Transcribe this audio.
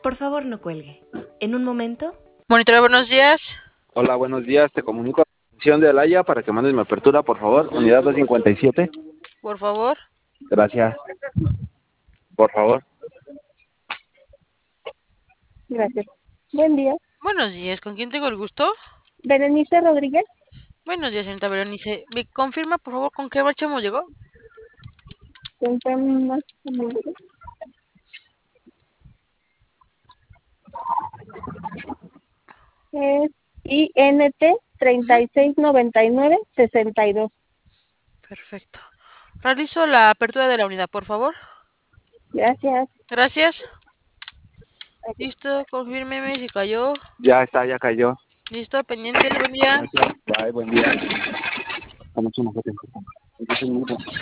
Por favor, no cuelgue. En un momento. Monitor, buenos días. Hola, buenos días. Te comunico a la atención de Alaya para que mandes mi apertura, por favor. Unidad 257. Por favor. Gracias. Por favor. Gracias. Buen día. Buenos días. ¿Con quién tengo el gusto? Berenice Rodríguez. Buenos días, señorita Berenice. ¿Me confirma, por favor, con qué marcha hemos llegado? Cuéntame más. Es INT 3699-62. Perfecto. Realizo la apertura de la unidad, por favor. Gracias. Gracias. Listo, confírmeme si cayó. Ya está, ya cayó. Listo, pendiente, buen día. Gracias. Bye, buen día. Vamos a una foto.